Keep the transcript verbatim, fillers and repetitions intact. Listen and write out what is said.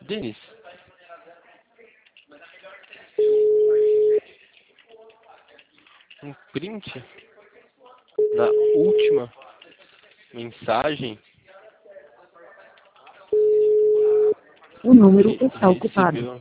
Denis, um print da última mensagem O número que está ocupado. recebeu